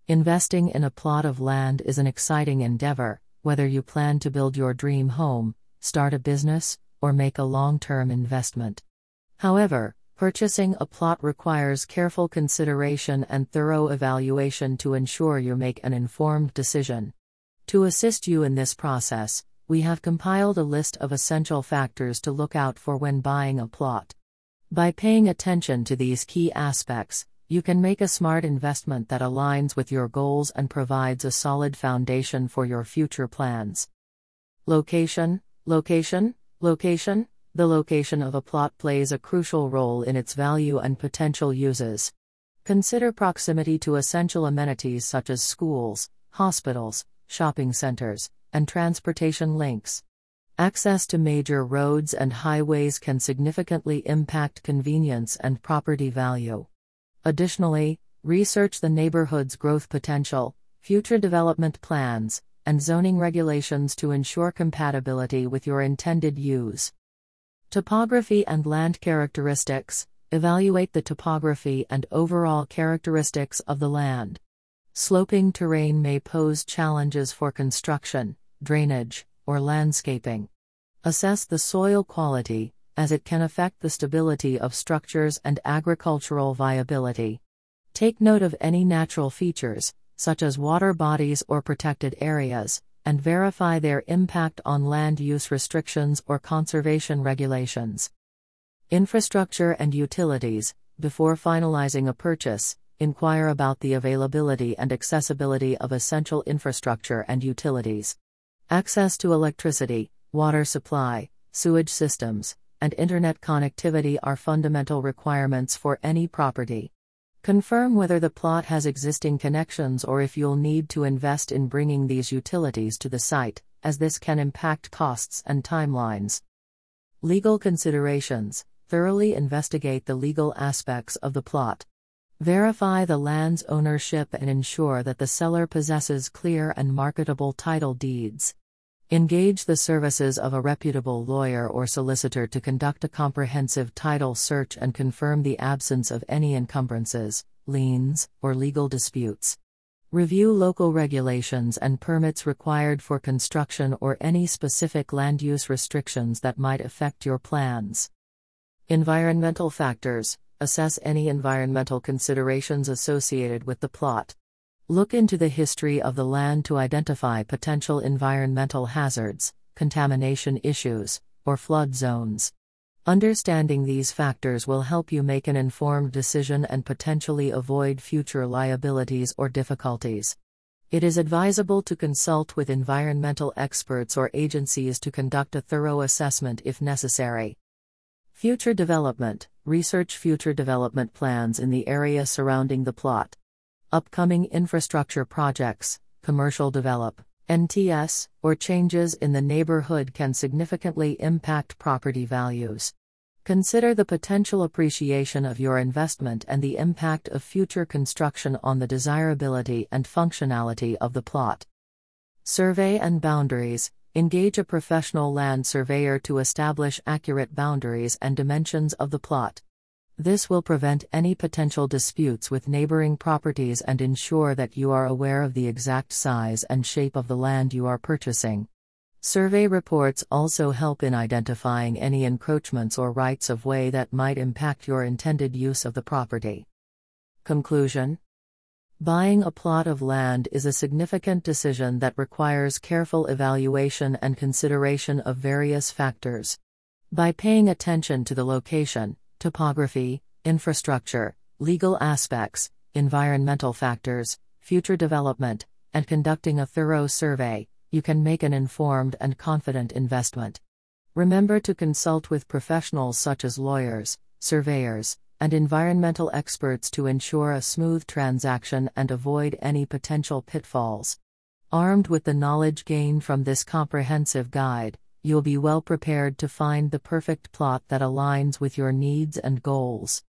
Investing in a plot of land is an exciting endeavor, whether you plan to build your dream home, start a business, or make a long-term investment. However, purchasing a plot requires careful consideration and thorough evaluation to ensure you make an informed decision. To assist you in this process, we have compiled a list of essential factors to look out for when buying a plot. By paying attention to these key aspects, you can make a smart investment that aligns with your goals and provides a solid foundation for your future plans. Location. The location of a plot plays a crucial role in its value and potential uses. Consider proximity to essential amenities such as schools, hospitals, shopping centers, and transportation links. Access to major roads and highways can significantly impact convenience and property value. Additionally, research the neighborhood's growth potential, future development plans, and zoning regulations to ensure compatibility with your intended use. Topography and land characteristics. Evaluate the topography and overall characteristics of the land. Sloping terrain may pose challenges for construction, drainage, or landscaping. Assess the soil quality, as it can affect the stability of structures and agricultural viability. Take note of any natural features, such as water bodies or protected areas, and verify their impact on land use restrictions or conservation regulations. Infrastructure and utilities. Before finalizing a purchase, inquire about the availability and accessibility of essential infrastructure and utilities. Access to electricity, water supply, sewage systems, and internet connectivity are fundamental requirements for any property. Confirm whether the plot has existing connections or if you'll need to invest in bringing these utilities to the site, as this can impact costs and timelines. Legal considerations. Thoroughly investigate the legal aspects of the plot. Verify the land's ownership and ensure that the seller possesses clear and marketable title deeds. Engage the services of a reputable lawyer or solicitor to conduct a comprehensive title search and confirm the absence of any encumbrances, liens, or legal disputes. Review local regulations and permits required for construction or any specific land use restrictions that might affect your plans. Environmental factors. Assess any environmental considerations associated with the plot. Look into the history of the land to identify potential environmental hazards, contamination issues, or flood zones. Understanding these factors will help you make an informed decision and potentially avoid future liabilities or difficulties. It is advisable to consult with environmental experts or agencies to conduct a thorough assessment if necessary. Future development. Research future development plans in the area surrounding the plot. Upcoming infrastructure projects, commercial development, or changes in the neighborhood can significantly impact property values. Consider the potential appreciation of your investment and the impact of future construction on the desirability and functionality of the plot. Survey and boundaries. Engage a professional land surveyor to establish accurate boundaries and dimensions of the plot. This will prevent any potential disputes with neighboring properties and ensure that you are aware of the exact size and shape of the land you are purchasing. Survey reports also help in identifying any encroachments or rights of way that might impact your intended use of the property. Conclusion. Buying a plot of land is a significant decision that requires careful evaluation and consideration of various factors. By paying attention to the location, topography, infrastructure, legal aspects, environmental factors, future development, and conducting a thorough survey, you can make an informed and confident investment. Remember to consult with professionals such as lawyers, surveyors, and environmental experts to ensure a smooth transaction and avoid any potential pitfalls. Armed with the knowledge gained from this comprehensive guide, you'll be well prepared to find the perfect plot that aligns with your needs and goals.